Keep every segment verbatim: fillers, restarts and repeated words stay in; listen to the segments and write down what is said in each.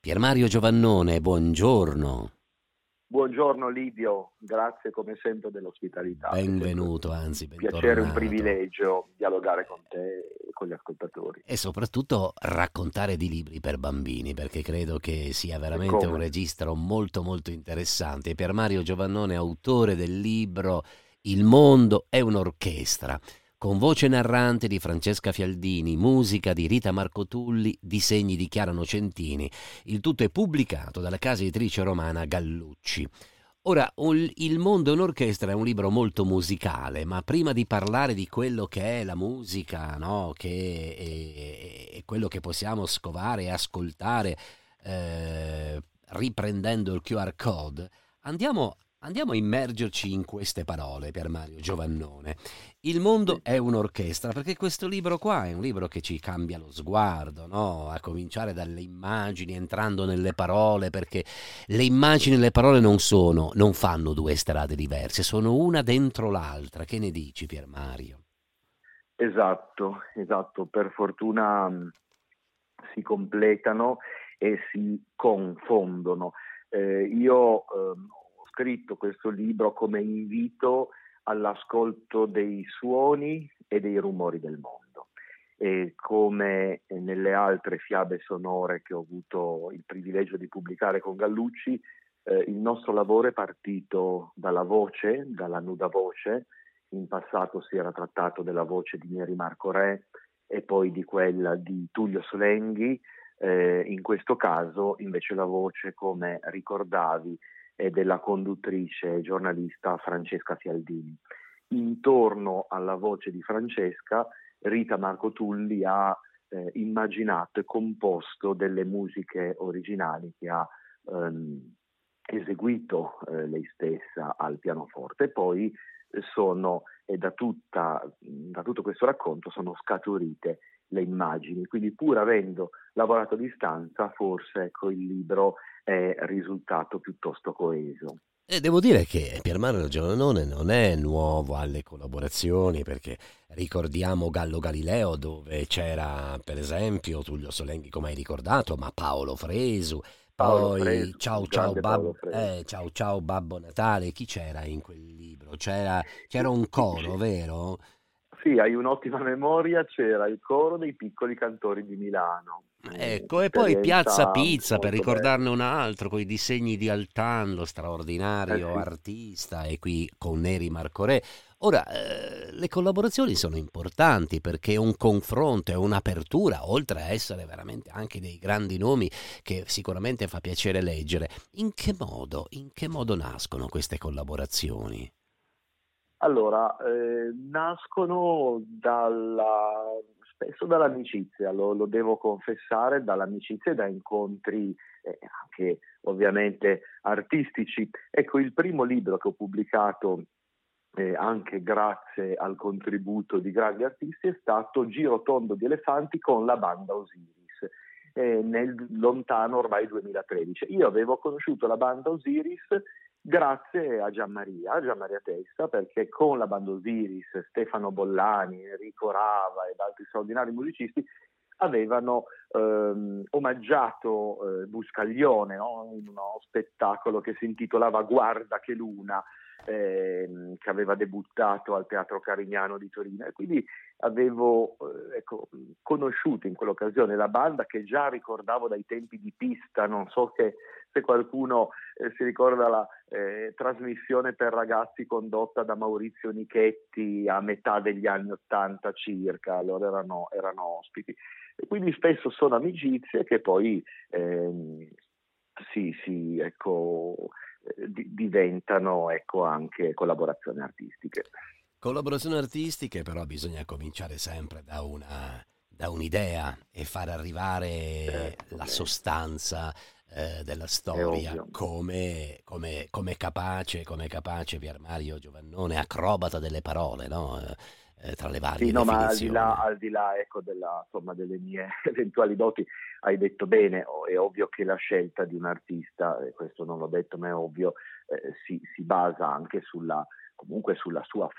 Piermario Giovannone, buongiorno. Buongiorno Livio, grazie come sempre dell'ospitalità. È sempre Benvenuto, anzi un piacere, un bentornato. privilegio dialogare con te e con gli ascoltatori. E soprattutto raccontare di libri per bambini, perché credo che sia E veramente un come? registro molto molto interessante. Piermario Giovannone, autore del libro Il mondo è un'orchestra, con voce narrante di Francesca Fialdini, musica di Rita Marcotulli, disegni di Chiara Nocentini. Il tutto è pubblicato dalla casa editrice romana Gallucci. Ora, un- Il mondo è un'orchestra è un libro molto musicale, ma prima di parlare di quello che è la musica, no? Che è, è quello che possiamo scovare e ascoltare eh, riprendendo il Q R code, andiamo, andiamo a immergerci in queste parole, per Mario Giovannone. Il mondo Sì. è un'orchestra, perché questo libro qua è un libro che ci cambia lo sguardo, no? A cominciare dalle immagini, entrando nelle parole, perché le immagini e le parole non sono, non fanno due strade diverse, sono una dentro l'altra. Che ne dici, Pier Mario? Esatto, esatto. Per fortuna mh, si completano e si confondono. Eh, io ehm, ho scritto questo libro come invito all'ascolto dei suoni e dei rumori del mondo. E come nelle altre fiabe sonore che ho avuto il privilegio di pubblicare con Gallucci, eh, il nostro lavoro è partito dalla voce, dalla nuda voce. In passato si era trattato della voce di Neri Marco Re e poi di quella di Tullio Solenghi. Eh, in questo caso invece la voce, come ricordavi, è della conduttrice e giornalista Francesca Fialdini. Intorno alla voce di Francesca, Rita Marcotulli ha eh, immaginato e composto delle musiche originali che ha ehm, eseguito eh, lei stessa al pianoforte. E poi eh, sono, e da, tutta, da tutto questo racconto sono scaturite le immagini, quindi pur avendo lavorato a distanza, forse ecco, il libro è risultato piuttosto coeso. E devo dire che Piermario Giovannone non è nuovo alle collaborazioni, perché ricordiamo Gallo Galileo, dove c'era per esempio Tullio Solenghi, come hai ricordato, ma Paolo Fresu, Paolo poi Fresu, Ciao il Ciao grande Paolo Babbo, Fresu. eh, Ciao Ciao Babbo Natale. Chi c'era in quel libro? C'era, c'era Sì, un sì, coro, sì. vero? Sì, hai un'ottima memoria, c'era il coro dei piccoli cantori di Milano, eh, Ecco, e poi Piazza esperienza Pizza, per molto bella. ricordarne un altro, con i disegni di Altan, lo Eh straordinario sì. artista, e qui con Neri Marco Re. Ora, eh, le collaborazioni sono importanti, perché è un confronto, è un'apertura, oltre a essere veramente anche dei grandi nomi che sicuramente fa piacere leggere. In che modo, in che modo nascono queste collaborazioni? Allora, eh, nascono dalla, spesso dall'amicizia, lo, lo devo confessare, dall'amicizia e da incontri eh, anche ovviamente artistici. Ecco, il primo libro che ho pubblicato eh, anche grazie al contributo di grandi artisti è stato Giro tondo di elefanti con la banda Osiris. eh, nel lontano ormai duemilatredici. Io avevo conosciuto la banda Osiris grazie a Gianmaria, a Gianmaria Testa, perché con la banda Osiris, Stefano Bollani, Enrico Rava ed altri straordinari musicisti avevano ehm, omaggiato eh, Buscaglione, no? In uno spettacolo che si intitolava Guarda che luna, ehm, che aveva debuttato al Teatro Carignano di Torino, e quindi avevo eh, ecco, conosciuto in quell'occasione la banda, che già ricordavo dai tempi di Pista. Non so che, se qualcuno eh, si ricorda la eh, trasmissione per ragazzi condotta da Maurizio Nichetti a metà degli anni Ottanta circa, allora erano, erano ospiti. E quindi spesso sono amicizie che poi ehm, si, si, ecco, eh, di- diventano ecco, anche collaborazioni artistiche. Collaborazioni artistiche, però bisogna cominciare sempre da una, da un'idea e far arrivare Certo, la beh, sostanza eh, della è storia, ovvio. come, come, come capace, come capace Pier Mario Giovannone, acrobata delle parole, no? Eh, eh, tra le Sì, varie no, ma al di là, definizioni. al di là ecco, della, insomma, delle mie eventuali doti, hai detto bene. oh, È ovvio che la scelta di un artista, e questo non l'ho detto ma è ovvio, eh, si, si basa anche sulla, comunque sulla sua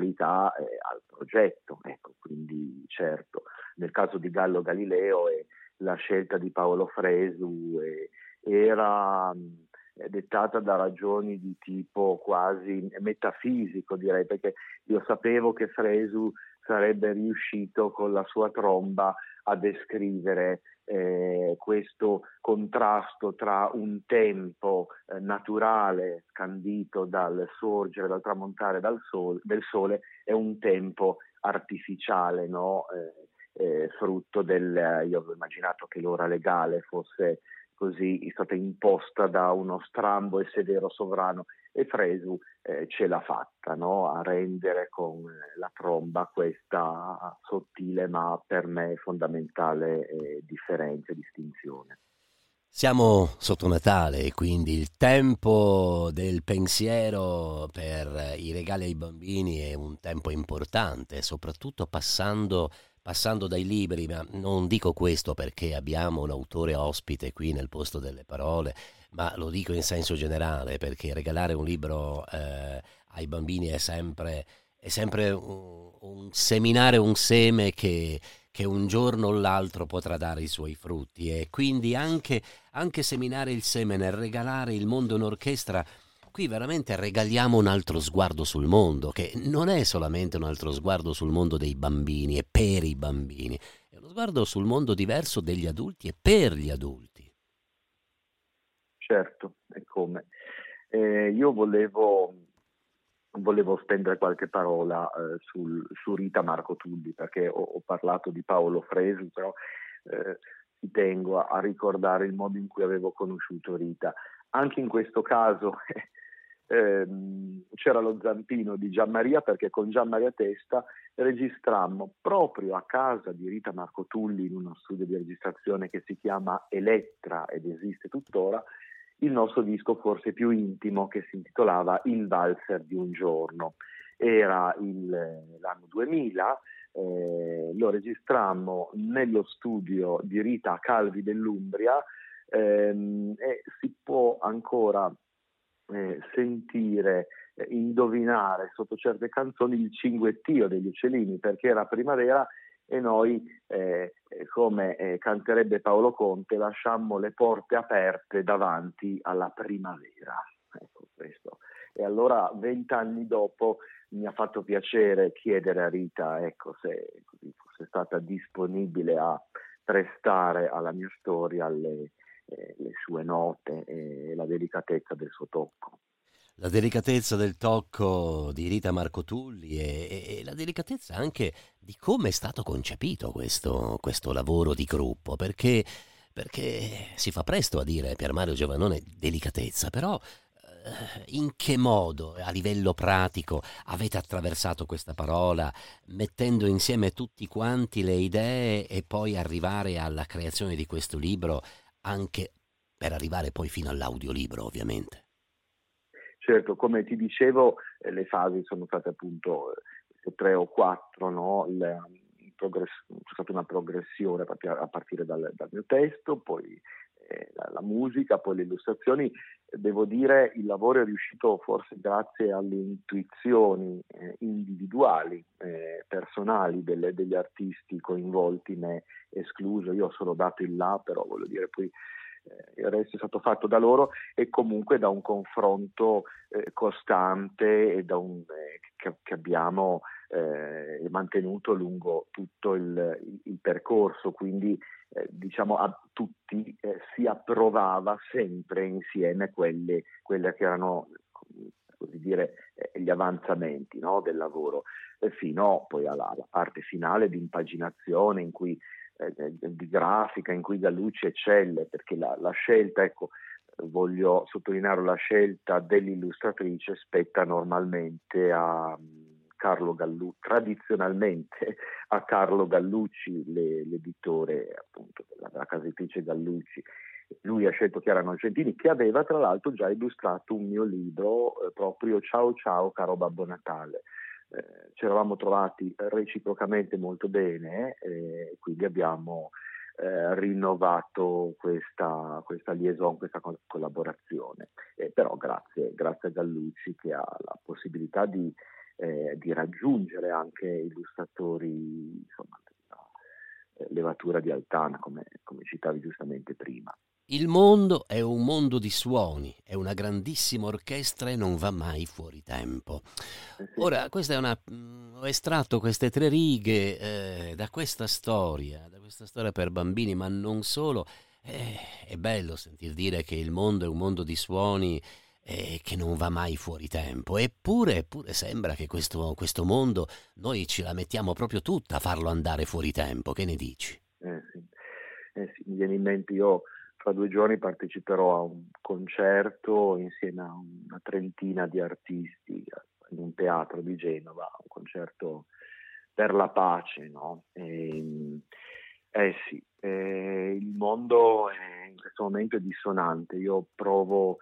funzionalità eh, al progetto. Ecco, quindi certo, nel caso di Gallo Galileo è, la scelta di Paolo Fresu eh, era mh, dettata da ragioni di tipo quasi metafisico, direi, perché io sapevo che Fresu sarebbe riuscito con la sua tromba a descrivere eh, questo contrasto tra un tempo eh, naturale scandito dal sorgere, dal tramontare dal sole, del sole e un tempo artificiale, no? eh, eh, frutto del, io avevo immaginato che l'ora legale fosse così è stata imposta da uno strambo e severo sovrano, e Fresu eh, ce l'ha fatta, no? A rendere con la tromba questa sottile ma per me fondamentale eh, differenza e distinzione. Siamo sotto Natale e quindi il tempo del pensiero per i regali ai bambini è un tempo importante, soprattutto passando, passando dai libri, ma non dico questo perché abbiamo un autore ospite qui nel posto delle parole, ma lo dico in senso generale perché regalare un libro eh, ai bambini è sempre, è sempre un, un seminare un seme che che un giorno o l'altro potrà dare i suoi frutti e quindi anche, anche seminare il seme nel regalare il mondo in orchestra, qui veramente regaliamo un altro sguardo sul mondo, che non è solamente un altro sguardo sul mondo dei bambini e per i bambini, è uno sguardo sul mondo diverso degli adulti e per gli adulti. Certo, e come. Eh, io volevo Volevo spendere qualche parola eh, sul, su Rita Marcotulli, perché ho, ho parlato di Paolo Fresu, però eh, ci tengo a, a ricordare il modo in cui avevo conosciuto Rita. Anche in questo caso ehm, c'era lo zampino di Gianmaria, perché con Gianmaria Testa registrammo proprio a casa di Rita Marcotulli, in uno studio di registrazione che si chiama Elettra ed esiste tuttora, il nostro disco forse più intimo, che si intitolava Il valzer di un giorno. Era il, l'anno duemila, eh, lo registrammo nello studio di Rita Calvi dell'Umbria ehm, e si può ancora eh, sentire, eh, indovinare sotto certe canzoni il cinguettio degli uccellini, perché era primavera e noi, eh, come eh, canterebbe Paolo Conte, lasciammo le porte aperte davanti alla primavera. Ecco questo. E allora, vent'anni dopo, mi ha fatto piacere chiedere a Rita, ecco, se così fosse stata disponibile a prestare alla mia storia le, eh, le sue note e la delicatezza del suo tocco. La delicatezza del tocco di Rita Marcotulli e, e- e la delicatezza anche di come è stato concepito questo, questo lavoro di gruppo, perché, perché si fa presto a dire Pier Mario Giovannone delicatezza, però eh, in che modo a livello pratico avete attraversato questa parola, mettendo insieme tutti quanti le idee e poi arrivare alla creazione di questo libro, anche per arrivare poi fino all'audiolibro, ovviamente. Certo, come ti dicevo, eh, le fasi sono state appunto eh, tre o quattro, no? Il, il progress- c'è stata una progressione a partire, a partire dal, dal mio testo, poi eh, la, la musica, poi le illustrazioni. Devo dire, il lavoro è riuscito forse grazie alle intuizioni eh, individuali, eh, personali delle, degli artisti coinvolti, me escluso. Io ho solo dato il là, però voglio dire poi eh, il resto è stato fatto da loro e comunque da un confronto eh, costante e da un, eh, che, che abbiamo eh, mantenuto lungo tutto il, il, il percorso, quindi eh, diciamo a tutti eh, si approvava sempre insieme quelle, quelle che erano così dire eh, gli avanzamenti, no, del lavoro, eh, fino poi alla, alla parte finale di impaginazione in cui eh, di grafica in cui Gallucci eccelle, perché la, la scelta, ecco, voglio sottolineare, la scelta dell'illustratrice spetta normalmente a Carlo Gallucci, tradizionalmente a Carlo Gallucci, le, l'editore appunto della, della casa editrice Gallucci. Lui ha scelto Chiara Nocentini, che aveva tra l'altro già illustrato un mio libro eh, proprio Ciao ciao caro Babbo Natale. Eh, ci eravamo trovati reciprocamente molto bene e eh, quindi abbiamo eh, rinnovato questa, questa liaison, questa co- collaborazione. Eh, però grazie, grazie a Gallucci che ha la possibilità di, eh, di raggiungere anche illustratori insomma, eh, levatura di Altana, come, come citavi giustamente prima. Il mondo è un mondo di suoni, è una grandissima orchestra e non va mai fuori tempo. Eh sì. Ora, questa è una, mh, ho estratto queste tre righe eh, da questa storia, da questa storia per bambini, ma non solo. Eh, è bello sentir dire che il mondo è un mondo di suoni e che non va mai fuori tempo. Eppure, eppure sembra che questo, questo mondo noi ce la mettiamo proprio tutta a farlo andare fuori tempo. Che ne dici? Eh sì. Eh sì, mi viene in mente, io fra due giorni parteciperò a un concerto insieme a una trentina di artisti in un teatro di Genova, un concerto per la pace, no? E, eh sì, eh, il mondo è, in questo momento è dissonante. Io provo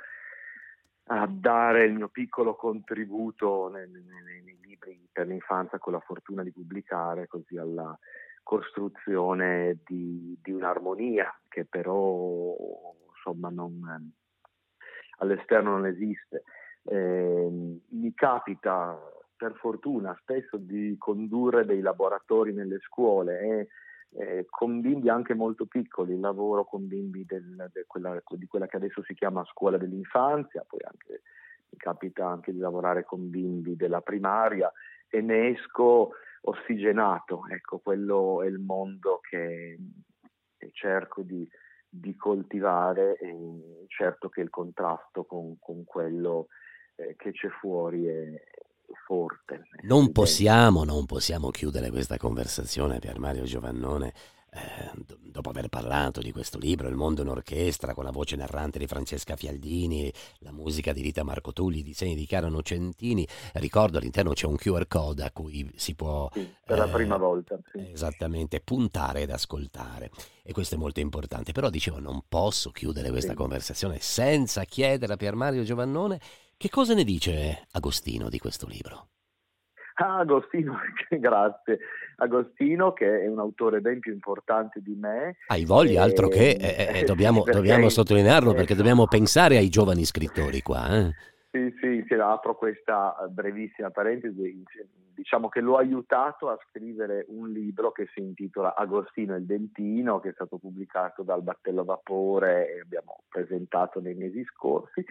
a dare il mio piccolo contributo nei, nei, nei libri per l'infanzia, con la fortuna di pubblicare, così alla costruzione di, di un'armonia che però insomma non, all'esterno non esiste. Eh, mi capita per fortuna spesso di condurre dei laboratori nelle scuole e eh, con bimbi anche molto piccoli. Lavoro con bimbi del, de quella, di quella che adesso si chiama scuola dell'infanzia, poi anche mi capita anche di lavorare con bimbi della primaria e ne esco ossigenato. Ecco, quello è il mondo che, che cerco di, di coltivare, e certo che il contrasto con, con quello eh, che c'è fuori è forte. Non possiamo, non possiamo chiudere questa conversazione, Pier Mario Giovannone, eh, do- dopo aver parlato di questo libro, Il mondo in orchestra, con la voce narrante di Francesca Fialdini, la musica di Rita Marcotulli, i disegni di Chiara Nocentini. Ricordo all'interno c'è un Q R code a cui si può sì, per la eh, prima volta sì. Esattamente, puntare ed ascoltare, e questo è molto importante. Però dicevo, non posso chiudere questa Sì. conversazione senza chiedere a Pier Mario Giovannone che cosa ne dice Agostino di questo libro. Ah, Agostino, grazie. Agostino, che è un autore ben più importante di me. Hai voglia, altro che, eh, eh, eh, dobbiamo, perché, dobbiamo sottolinearlo, perché ecco, dobbiamo pensare ai giovani scrittori qua. Eh? Sì, sì, sì, apro questa brevissima parentesi. Diciamo che l'ho aiutato a scrivere un libro che si intitola Agostino il Dentino, che è stato pubblicato dal Battello Vapore e abbiamo presentato nei mesi scorsi.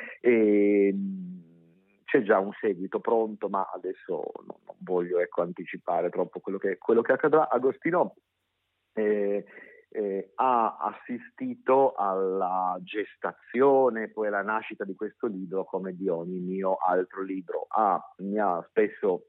E c'è già un seguito pronto, ma adesso non, non voglio ecco, anticipare troppo quello che, quello che accadrà. Agostino eh, eh, ha assistito alla gestazione, poi alla nascita di questo libro, come di ogni mio altro libro. Ha, mi ha spesso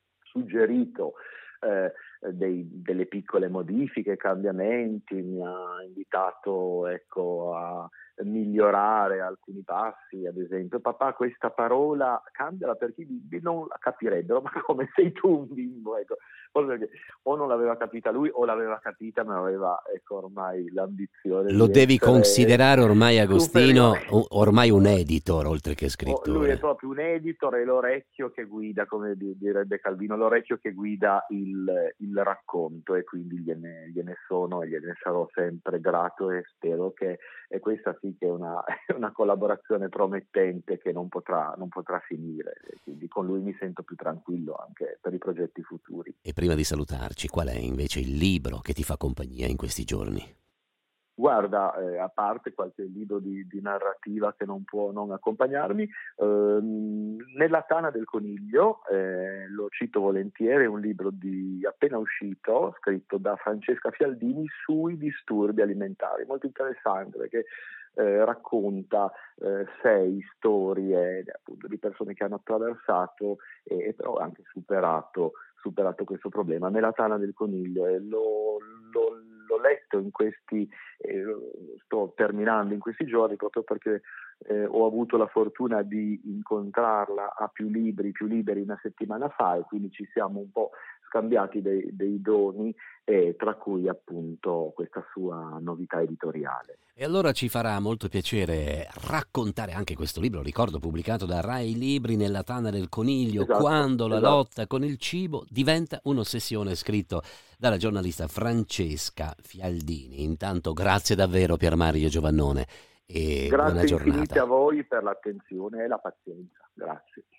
suggerito eh, dei, delle piccole modifiche, cambiamenti, mi ha invitato ecco, a migliorare alcuni passi, ad esempio: papà, questa parola cambiala perché i bimbi non la capirebbero. Ma come, sei tu un bimbo? Ecco, perché o non l'aveva capita lui o l'aveva capita ma aveva ecco, ormai l'ambizione Lo di devi essere considerare ormai Agostino superiore. o- ormai un editor oltre che Oh, lui è scrittore. proprio un editor, è l'orecchio che guida, come di- direbbe Calvino, l'orecchio che guida il, il racconto, e quindi gliene, gliene sono e gliene sarò sempre grato, e spero che e questa sì che è una, è una collaborazione promettente che non potrà, non potrà finire, e quindi con lui mi sento più tranquillo anche per i progetti futuri. E prima di salutarci, qual è invece il libro che ti fa compagnia in questi giorni? Guarda, eh, a parte qualche libro di, di narrativa che non può non accompagnarmi, ehm, Nella tana del coniglio, eh, lo cito volentieri, è un libro di appena uscito, scritto da Francesca Fialdini, sui disturbi alimentari, molto interessante perché eh, racconta eh, sei storie appunto di persone che hanno attraversato e, e però anche superato superato questo problema. Nella tana del coniglio, e l'ho, l'ho, l'ho letto in questi, eh, sto terminando in questi giorni proprio perché eh, ho avuto la fortuna di incontrarla a più libri, più liberi una settimana fa, e quindi ci siamo un po' scambiati dei, dei doni, eh, tra cui appunto questa sua novità editoriale. E allora ci farà molto piacere raccontare anche questo libro, ricordo pubblicato da Rai Libri, Nella tana del coniglio, Esatto, quando la esatto. lotta con il cibo diventa un'ossessione, scritto dalla giornalista Francesca Fialdini. Intanto grazie davvero Pier Mario Giovannone e buona Grazie giornata. infinite a voi per l'attenzione e la pazienza. Grazie.